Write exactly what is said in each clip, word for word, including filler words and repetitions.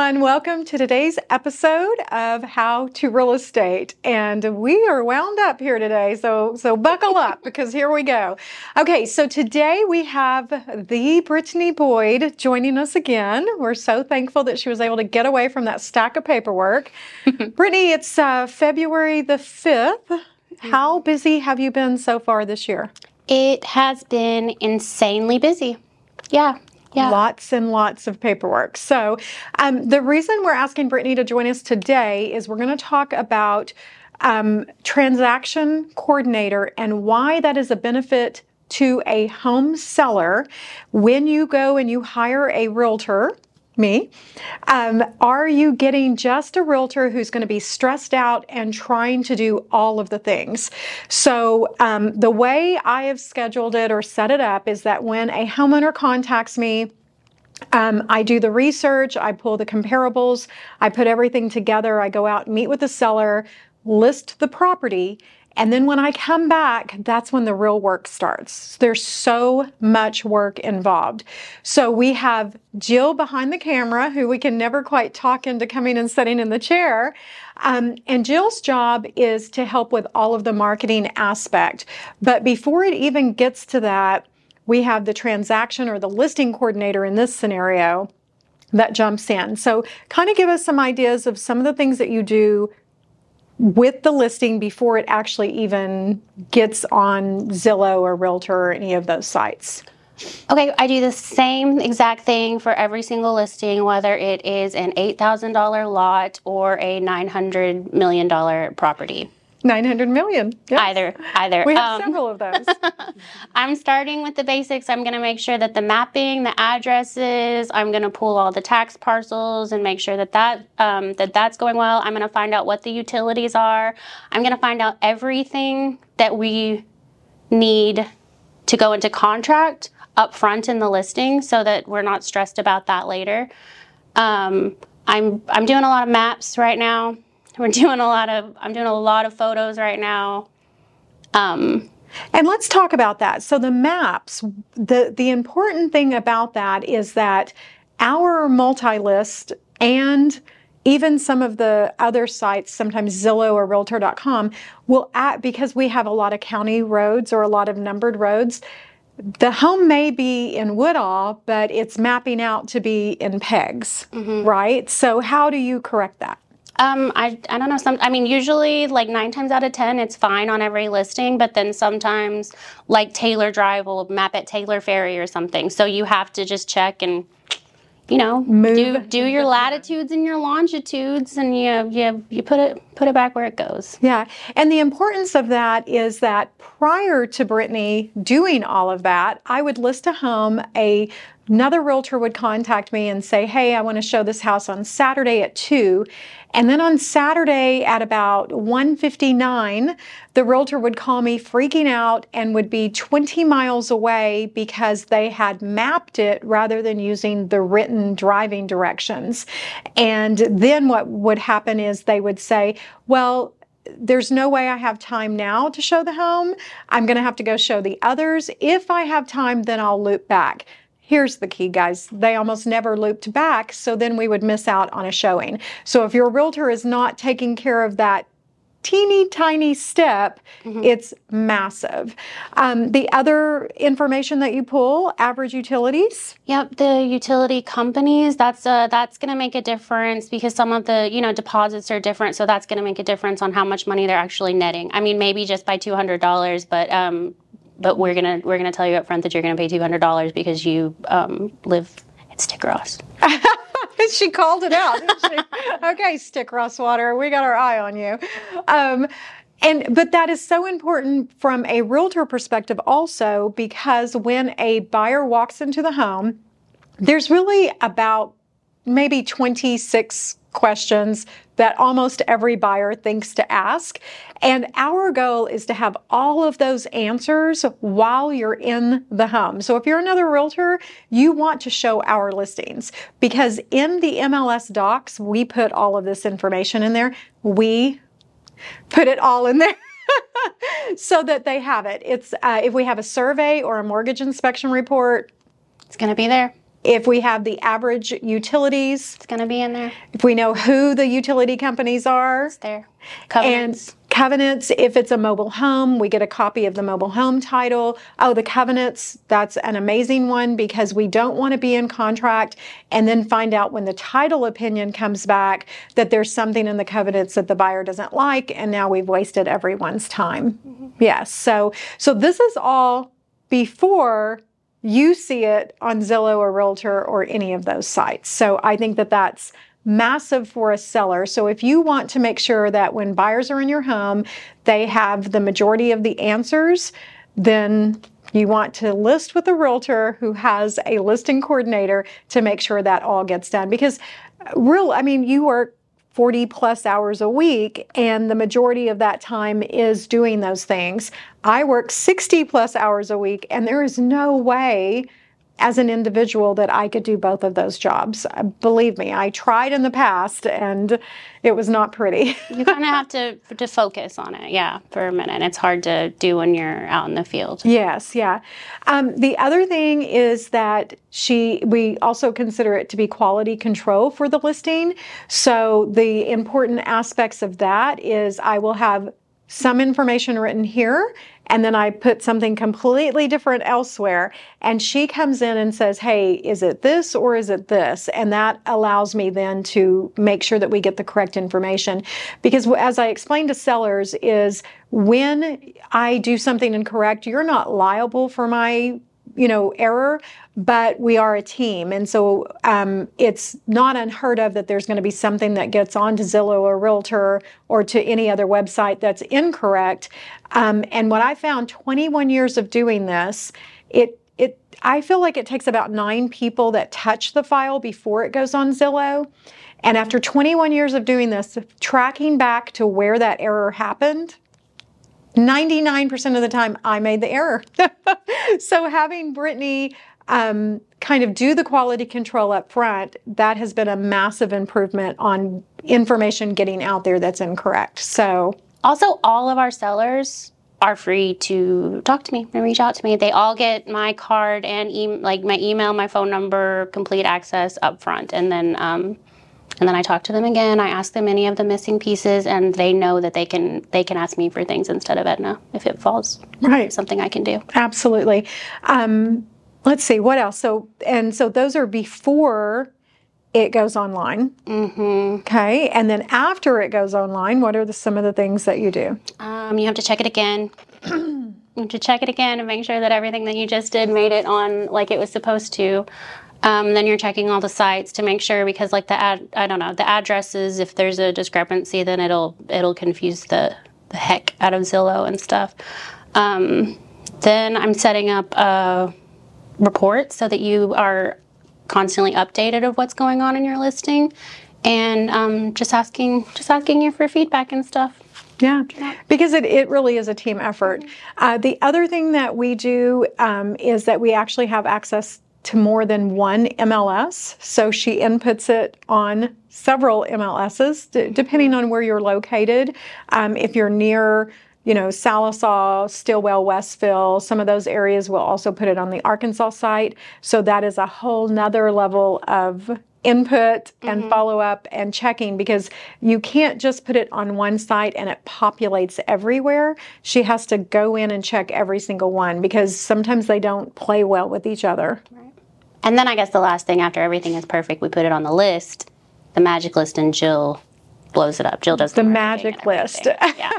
everyone. Welcome to today's episode of How to Real Estate. And we are wound up here today, so so buckle up because here we go. Okay, so today we have the Brittany Boyd joining us again. We're so thankful that she was able to get away from that stack of paperwork. Brittany, it's uh, February the fifth. How busy have you been so far this year? It has been insanely busy. Yeah. Yeah. Lots and lots of paperwork. So um, the reason we're asking Brittany to join us today is we're going to talk about um, transaction coordinator and why that is a benefit to a home seller when you go and you hire a realtor. Me. Um, are you getting just a realtor who's going to be stressed out and trying to do all of the things? So um, the way I have scheduled it or set it up is that when a homeowner contacts me, Um, I do the research, I pull the comparables, I put everything together, I go out and meet with the seller, list the property, and then when I come back, that's when the real work starts. There's so much work involved. So we have Jill behind the camera, who we can never quite talk into coming and sitting in the chair. Um, and Jill's job is to help with all of the marketing aspect. But before it even gets to that, we have the transaction or the listing coordinator in this scenario that jumps in. So kind of give us some ideas of some of the things that you do with the listing before it actually even gets on Zillow or Realtor or any of those sites. Okay, I do the same exact thing for every single listing, whether it is an eight thousand dollars lot or a nine hundred million dollars property. nine hundred million. Yes. Either, either. We have um, several of those. I'm starting with the basics. I'm going to make sure that the mapping, the addresses, I'm going to pull all the tax parcels and make sure that, that, um, that that's going well. I'm going to find out what the utilities are. I'm going to find out everything that we need to go into contract up front in the listing so that we're not stressed about that later. Um, I'm, I'm doing a lot of maps right now. We're doing a lot of, I'm doing a lot of photos right now. Um, and let's talk about that. So the maps, the, the important thing about that is that our multi-list and even some of the other sites, sometimes Zillow or Realtor dot com, will add, because we have a lot of county roads or a lot of numbered roads, the home may be in Woodall, but it's mapping out to be in Pegs, mm-hmm. right? So how do you correct that? Um, I, I don't know. Some, I mean, usually like nine times out of ten, it's fine on every listing, but then sometimes like Taylor Drive will map at Taylor Ferry or something. So you have to just check and, you know, Move. do do your latitudes and your longitudes, and you you you put it put it back where it goes. Yeah, and the importance of that is that prior to Brittany doing all of that, I would list a home. A Another realtor would contact me and say, hey, I want to show this house on Saturday at two. And then on Saturday at about one fifty-nine, the realtor would call me freaking out and would be twenty miles away because they had mapped it rather than using the written driving directions. And then what would happen is they would say, well, there's no way I have time now to show the home. I'm going to have to go show the others. If I have time, then I'll loop back. Here's the key, guys. They almost never looped back, so then we would miss out on a showing. So if your realtor is not taking care of that teeny tiny step, mm-hmm. it's massive. Um, the other information that you pull, average utilities. Yep, the utility companies, that's uh, that's going to make a difference because some of the, you know, deposits are different, so that's going to make a difference on how much money they're actually netting. I mean, maybe just by two hundred dollars, but um, But we're gonna we're gonna tell you up front that you're gonna pay two hundred dollars because you um, live at Stick Ross. She called it out, didn't she? Okay, Stick Ross Water, we got our eye on you. Um, and but that is so important from a realtor perspective also, because when a buyer walks into the home, there's really about maybe twenty-six questions that almost every buyer thinks to ask. And our goal is to have all of those answers while you're in the home. So if you're another realtor, you want to show our listings, because in the M L S docs, we put all of this information in there. We put it all in there. So that they have it. It's uh, if we have a survey or a mortgage inspection report, it's going to be there. If we have the average utilities, It's going to be in there. if we know who the utility companies are, It's there. Covenants. and covenants, if it's a mobile home, we get a copy of the mobile home title. Oh, the covenants, that's an amazing one because we don't want to be in contract and then find out when the title opinion comes back that there's something in the covenants that the buyer doesn't like, and now we've wasted everyone's time. Mm-hmm. Yes, so so this is all before you see it on Zillow or Realtor or any of those sites. So I think that that's massive for a seller. So if you want to make sure that when buyers are in your home, they have the majority of the answers, then you want to list with a realtor who has a listing coordinator to make sure that all gets done. Because real, I mean, you work forty plus hours a week, and the majority of that time is doing those things. I work sixty plus hours a week, and there is no way as an individual that I could do both of those jobs. Believe me, I tried in the past and it was not pretty. You kind of have to to focus on it, yeah, for a minute. It's hard to do when you're out in the field. Yes, yeah. Um, the other thing is that she, we also consider it to be quality control for the listing. So the important aspects of that is I will have some information written here, and then I put something completely different elsewhere. And she comes in and says, hey, is it this or is it this? And that allows me then to make sure that we get the correct information. Because as I explained to sellers is when I do something incorrect, you're not liable for my you know, error, but we are a team. And so um, it's not unheard of that there's going to be something that gets onto Zillow or Realtor or to any other website that's incorrect. Um, and what I found twenty-one years of doing this, it it I feel like it takes about nine people that touch the file before it goes on Zillow. And after twenty-one years of doing this, tracking back to where that error happened, ninety-nine percent of the time, I made the error. So having Brittany um, kind of do the quality control up front, that has been a massive improvement on information getting out there that's incorrect. So also, all of our sellers are free to talk to me and reach out to me. They all get my card and e- like my email, my phone number, complete access up front, and then. Um, And then I talk to them again. I ask them any of the missing pieces, and they know that they can they can ask me for things instead of Edna if it falls. Right, something I can do. Absolutely. Um, let's see what else. So and so those are before it goes online. Mm-hmm. Okay, and then after it goes online, what are the, some of the things that you do? Um, you have to check it again. You have to check it again and make sure that everything that you just did made it on like it was supposed to. Um, then you're checking all the sites to make sure because like the ad, I don't know, the addresses, if there's a discrepancy, then it'll it'll confuse the, the heck out of Zillow and stuff. Um, then I'm setting up a report so that you are constantly updated of what's going on in your listing, and um, just asking just asking you for feedback and stuff. Yeah, because it, it really is a team effort. Uh, the other thing that we do um, is that we actually have access to more than one M L S. So she inputs it on several M L Ss, d- depending on where you're located. Um, if you're near, you know, Salisaw, Stillwell, Westville, some of those areas will also put it on the Arkansas site. So that is a whole nother level of input and mm-hmm. follow-up and checking, because you can't just put it on one site and it populates everywhere. She has to go in and check every single one because sometimes they don't play well with each other. Right. And then I guess the last thing after everything is perfect, we put it on the list, the magic list, and Jill blows it up. Jill does the, the magic list. Yeah.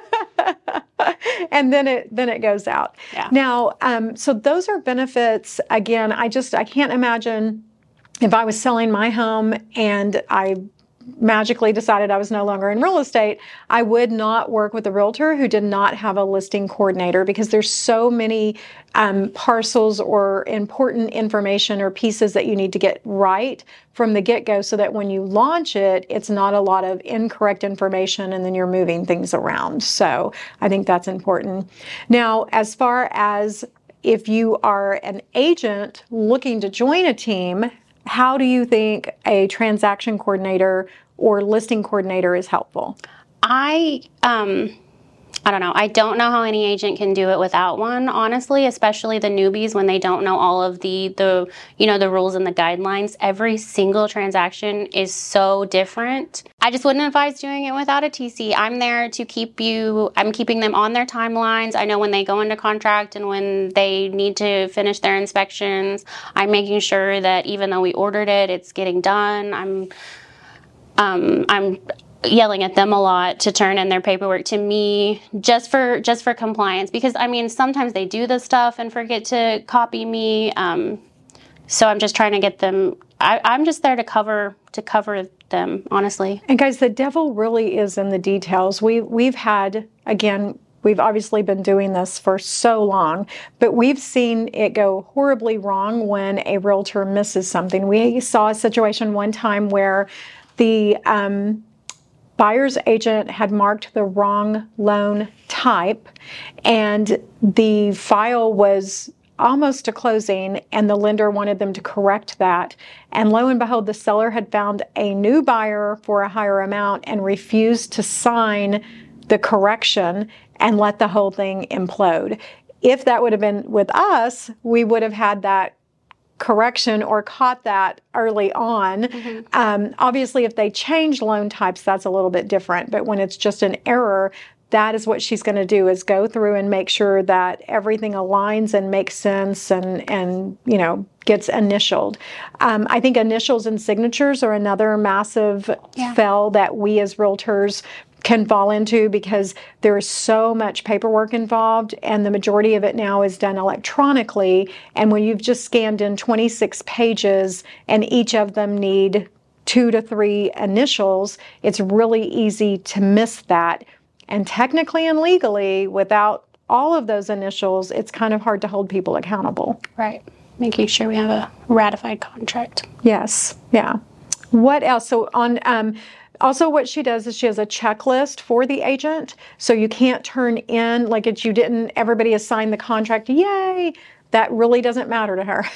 And then it then it goes out. Yeah. Now, um, so those are benefits. Again, I just I can't imagine if I was selling my home and I magically decided I was no longer in real estate, I would not work with a realtor who did not have a listing coordinator, because there's so many um, parcels or important information or pieces that you need to get right from the get-go so that when you launch it, it's not a lot of incorrect information and then you're moving things around. So I think that's important. Now, as far as if you are an agent looking to join a team, how do you think a transaction coordinator or listing coordinator is helpful? I um, I don't know. I don't know how any agent can do it without one, honestly, especially the newbies when they don't know all of the, the you know, the rules and the guidelines. Every single transaction is so different. I just wouldn't advise doing it without a T C. I'm there to keep you, I'm keeping them on their timelines. I know when they go into contract and when they need to finish their inspections, I'm making sure that even though we ordered it, it's getting done. I'm, um, I'm, yelling at them a lot to turn in their paperwork to me just for just for compliance, because I mean sometimes they do this stuff and forget to copy me, um, so I'm just trying to get them. I, I'm just there to cover to cover them, honestly. And guys, the devil really is in the details. We we've had, again, we've obviously been doing this for so long, but we've seen it go horribly wrong when a realtor misses something. We saw a situation one time where the um, buyer's agent had marked the wrong loan type, and the file was almost to closing, and the lender wanted them to correct that. And lo and behold, the seller had found a new buyer for a higher amount and refused to sign the correction and let the whole thing implode. If that would have been with us, we would have had that correction or caught that early on. Mm-hmm. Um, obviously, if they change loan types, that's a little bit different. But when it's just an error, that is what she's going to do, is go through and make sure that everything aligns and makes sense and, and you know, gets initialed. Um, I think initials and signatures are another massive yeah. fail that we as realtors can fall into, because there is so much paperwork involved, and the majority of it now is done electronically. And when you've just scanned in twenty-six pages and each of them need two to three initials, it's really easy to miss that. And technically and legally, without all of those initials, it's kind of hard to hold people accountable. Right. Making sure we have a ratified contract. Yes. Yeah. What else? So on, um, also what she does is she has a checklist for the agent. So you can't turn in, like it's, you didn't, everybody has signed the contract. Yay. That really doesn't matter to her.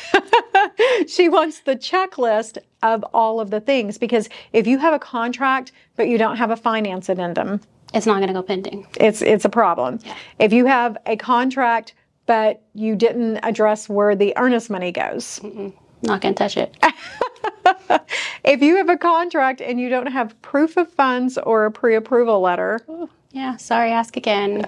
She wants the checklist of all of the things, because if you have a contract, but you don't have a finance addendum, it's not going to go pending. It's it's a problem. Yeah. If you have a contract, but you didn't address where the earnest money goes, Mm-mm. not going to touch it. If you have a contract and you don't have proof of funds or a pre-approval letter. Ooh, yeah, sorry, ask again.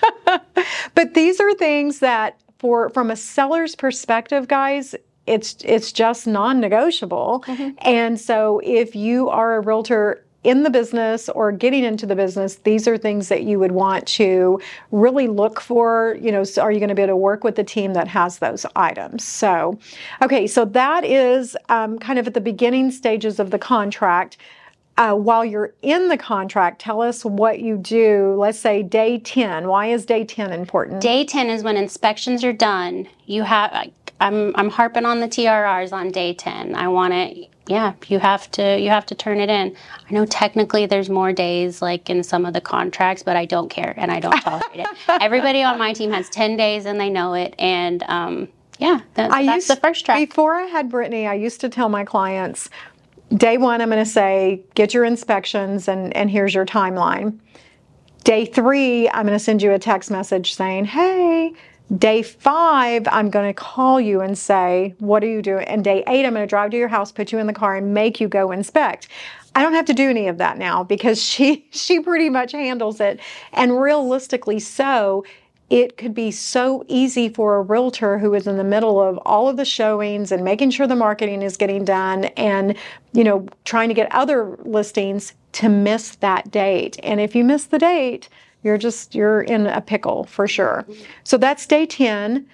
But these are things that, for from a seller's perspective, guys, it's it's just non-negotiable. Mm-hmm. And so if you are a realtor in the business or getting into the business, these are things that you would want to really look for. You know, so are you going to be able to work with the team that has those items? So, okay, so that is um, kind of at the beginning stages of the contract. Uh, while you're in the contract, tell us what you do. Let's say day ten. Why is day ten important? Day ten is when inspections are done. You have, I'm I'm harping on the T R Rs on day ten. I want it. Yeah, you have to you have to turn it in. I know technically there's more days like in some of the contracts, but I don't care and I don't tolerate it. Everybody on my team has ten days and they know it. And um, yeah, that, I that's used, the first track. Before I had Brittany, I used to tell my clients, day one, I'm going to say, get your inspections and, and here's your timeline. Day three, I'm going to send you a text message saying, hey. Day five, I'm going to call you and say, what are you doing? And day eight, I'm going to drive to your house, put you in the car, and make you go inspect. I don't have to do any of that now because she she pretty much handles it. And realistically so, it could be so easy for a realtor who is in the middle of all of the showings and making sure the marketing is getting done and, you know, trying to get other listings to miss that date. And if you miss the date, You're just, you're in a pickle for sure. So that's day ten.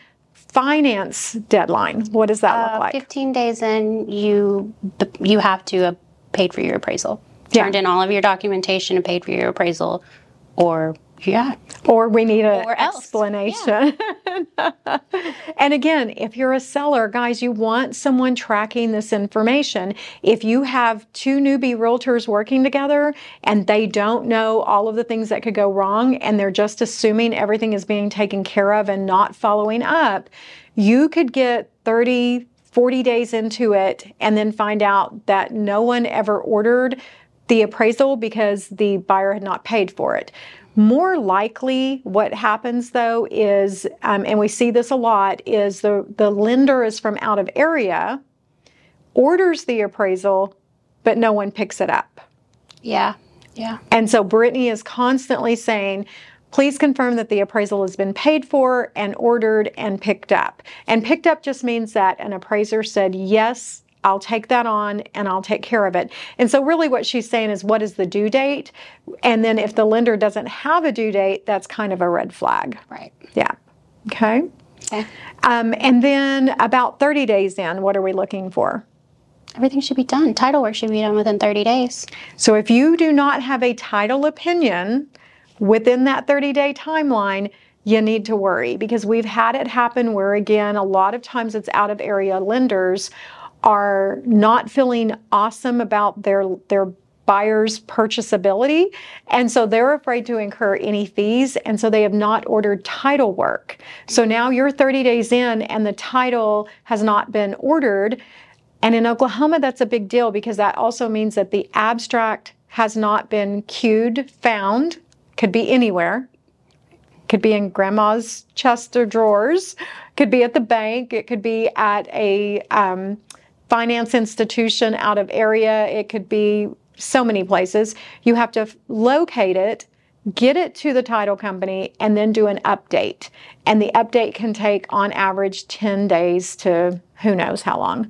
Finance deadline. What does that look uh, like? fifteen days in, you you have to have paid for your appraisal. Turned yeah. in all of your documentation and paid for your appraisal. Or, yeah. Or we need an or explanation. Yeah. And again, if you're a seller, guys, you want someone tracking this information. If you have two newbie realtors working together and they don't know all of the things that could go wrong and they're just assuming everything is being taken care of and not following up, you could get thirty, forty days into it and then find out that no one ever ordered the appraisal because the buyer had not paid for it. More likely what happens though is, um, and we see this a lot, is the, the lender is from out of area, orders the appraisal, but no one picks it up. Yeah, yeah. And so Brittany is constantly saying, please confirm that the appraisal has been paid for and ordered and picked up. And picked up just means that an appraiser said, yes, I'll take that on and I'll take care of it. And so really what she's saying is, what is the due date? And then if the lender doesn't have a due date, that's kind of a red flag. Right. Yeah. Okay. Okay. Um, and then about thirty days in, what are we looking for? Everything should be done. Title work should be done within thirty days. So if you do not have a title opinion within that thirty-day timeline, you need to worry, because we've had it happen where, again, a lot of times it's out of area lenders are not feeling awesome about their their buyer's purchasability, and so they're afraid to incur any fees, and so they have not ordered title work. So now you're thirty days in and the title has not been ordered. And in Oklahoma, that's a big deal, because that also means that the abstract has not been queued, found, could be anywhere. Could be in grandma's chest or drawers, could be at the bank, it could be at a um, finance institution out of area, it could be so many places. You have to locate it, get it to the title company, and then do an update. And the update can take, on average, ten days to who knows how long.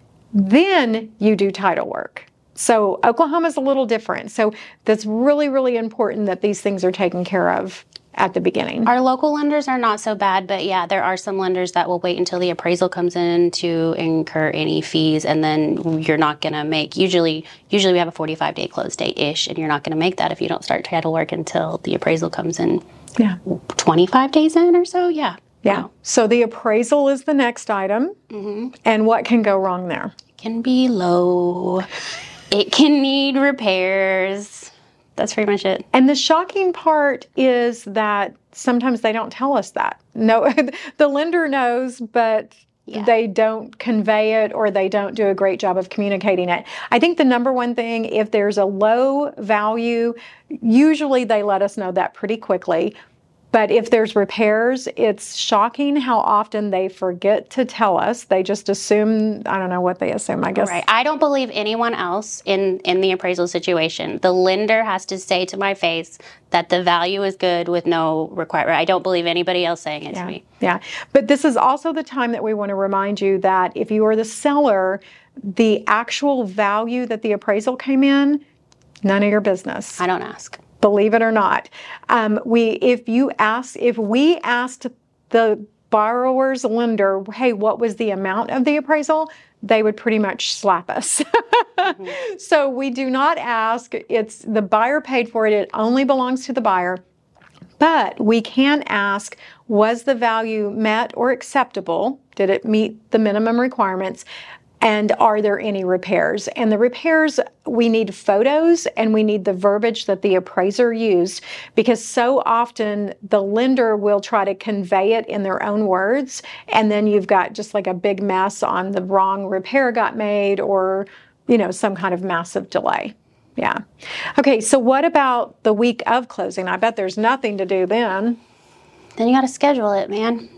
Then you do title work. So Oklahoma's a little different. So that's really, really important that these things are taken care of at the beginning. Our local lenders are not so bad, but yeah, there are some lenders that will wait until the appraisal comes in to incur any fees, and then you're not going to make, usually usually we have a forty-five day close date-ish, and you're not going to make that if you don't start title work until the appraisal comes in. Yeah. twenty-five days in or so, yeah. Yeah. Wow. So the appraisal is the next item. Mm-hmm. And what can go wrong there? It can be low. It can need repairs. That's pretty much it. And the shocking part is that sometimes they don't tell us that. No, the lender knows, but yeah. they don't convey it, or they don't do a great job of communicating it. I think the number one thing, if there's a low value, usually they let us know that pretty quickly. But if there's repairs, it's shocking how often they forget to tell us. They just assume, I don't know what they assume, I guess. Right. I don't believe anyone else in, in the appraisal situation. The lender has to say to my face that the value is good with no requirement. I don't believe anybody else saying it yeah. to me. Yeah. But this is also the time that we want to remind you that if you are the seller, the actual value that the appraisal came in, none of your business. I don't ask. Believe it or not. Um, we, if you ask, if we asked the borrower's lender, hey, what was the amount of the appraisal? They would pretty much slap us. Mm-hmm. So we do not ask. It's the buyer paid for it. It only belongs to the buyer. But we can ask, was the value met or acceptable? Did it meet the minimum requirements? And are there any repairs? And the repairs, we need photos and we need the verbiage that the appraiser used, because so often the lender will try to convey it in their own words, and then you've got just like a big mess on the wrong repair got made, or, you know, some kind of massive delay. Yeah. Okay, so what about the week of closing? I bet there's nothing to do then. Then you got to schedule it, man.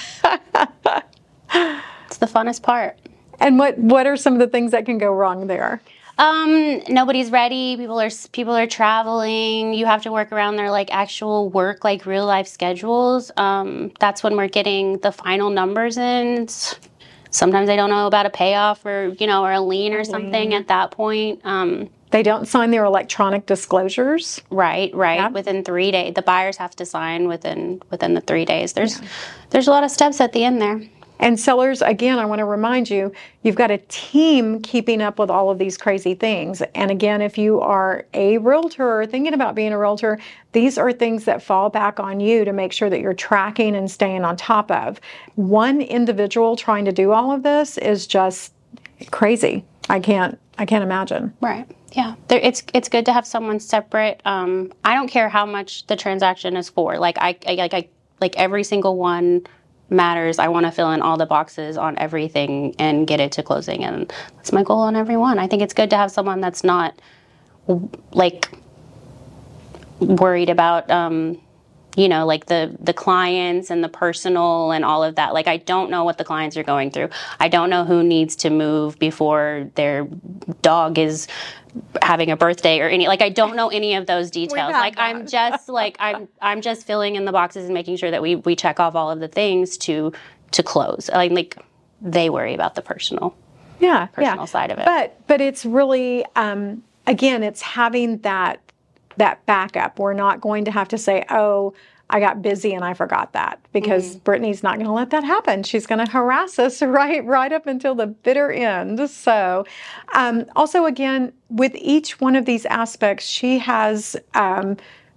It's the funnest part. And what, what are some of the things that can go wrong there? Um, nobody's ready. People are people are traveling. You have to work around their like actual work, like real life schedules. Um, that's when we're getting the final numbers in. It's, sometimes they don't know about a payoff or you know or a lien or something lien. At that point. Um, they don't sign their electronic disclosures. Right, right. Yeah. Within three days, the buyers have to sign within within the three days. There's yeah. there's a lot of steps at the end there. And sellers, again, I want to remind you, you've got a team keeping up with all of these crazy things. And again, if you are a realtor or thinking about being a realtor, these are things that fall back on you to make sure that you're tracking and staying on top of. One individual trying to do all of this is just crazy. I can't, I can't imagine. Right. Yeah. There, it's it's good to have someone separate. Um, I don't care how much the transaction is for. Like I, I like I like every single one matters. I want to fill in all the boxes on everything and get it to closing, and that's my goal on every one. I think it's good to have someone that's not like worried about, um, you know, like the, the clients and the personal and all of that. Like, I don't know what the clients are going through. I don't know who needs to move before their dog is having a birthday or any, like, I don't know any of those details. Like, that. I'm just like, I'm, I'm just filling in the boxes and making sure that we, we check off all of the things to, to close. Like, like they worry about the personal, yeah, personal yeah. side of it. But, but it's really, um, again, it's having that, that backup. We're not going to have to say, oh, I got busy and I forgot that, because mm-hmm. Brittany's not going to let that happen. She's going to harass us right, right up until the bitter end. So, um, also again, with each one of these aspects, she has, um,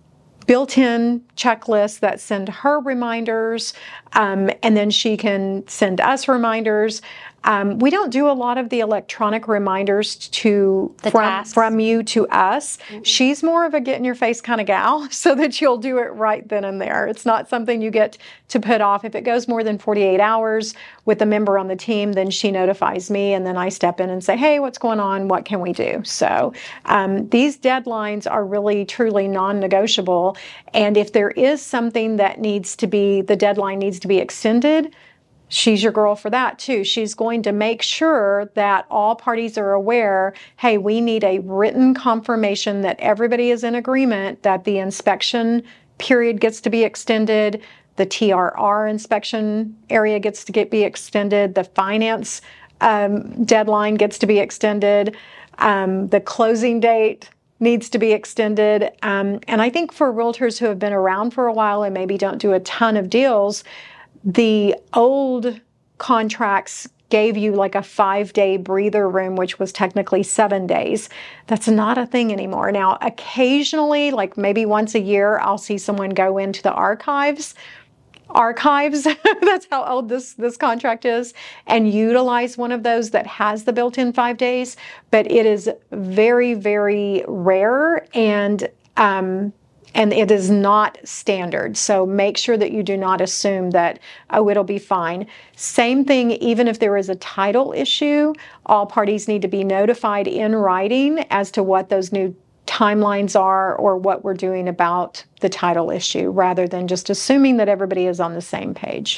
built-in checklists that send her reminders, um, and then she can send us reminders. Um, we don't do a lot of the electronic reminders to the from, tasks. from you to us. Mm-hmm. She's more of a get-in-your-face kind of gal, so that you'll do it right then and there. It's not something you get to put off. If it goes more than forty-eight hours with a member on the team, then she notifies me, and then I step in and say, hey, what's going on? What can we do? So um, these deadlines are really, truly non-negotiable. And if there is something that needs to be, the deadline needs to be extended, she's your girl for that too. She's going to make sure that all parties are aware, hey, we need a written confirmation that everybody is in agreement that the inspection period gets to be extended, the T R R inspection area gets to get be extended, the finance um, deadline gets to be extended, um, the closing date needs to be extended. Um, and I think for realtors who have been around for a while and maybe don't do a ton of deals, the old contracts gave you like a five-day breather room, which was technically seven days. That's not a thing anymore. Now, occasionally, like maybe once a year, I'll see someone go into the archives, archives, that's how old this, this contract is, and utilize one of those that has the built-in five days. But it is very, very rare, and um, And it is not standard. So make sure that you do not assume that, oh, it'll be fine. Same thing, even if there is a title issue, all parties need to be notified in writing as to what those new timelines are or what we're doing about the title issue, rather than just assuming that everybody is on the same page.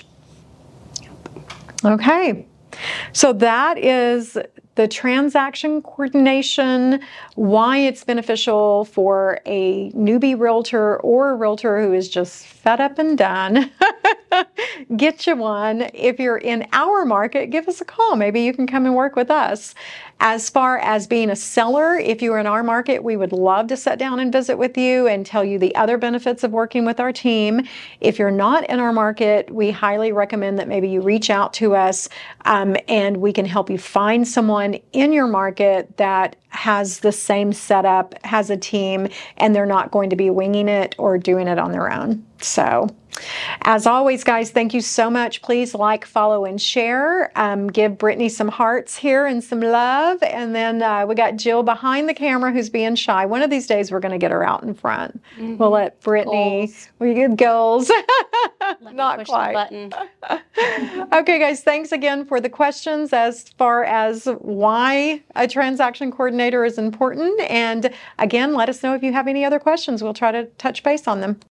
Okay. So that is the transaction coordination, why it's beneficial for a newbie realtor or a realtor who is just fed up and done. Get you one. If you're in our market, give us a call. Maybe you can come and work with us. As far as being a seller, if you're in our market, we would love to sit down and visit with you and tell you the other benefits of working with our team. If you're not in our market, we highly recommend that maybe you reach out to us um, and we can help you find someone in your market that has the same setup, has a team, and they're not going to be winging it or doing it on their own. So, as always, guys, thank you so much. Please like, follow, and share. Um, give Brittany some hearts here and some love. And then uh, we got Jill behind the camera who's being shy. One of these days, we're going to get her out in front. Mm-hmm. We'll let Brittany, goals. we get goals. Not push quite. The button. Okay, guys, thanks again for the questions as far as why a transaction coordinator is important. And again, let us know if you have any other questions. We'll try to touch base on them.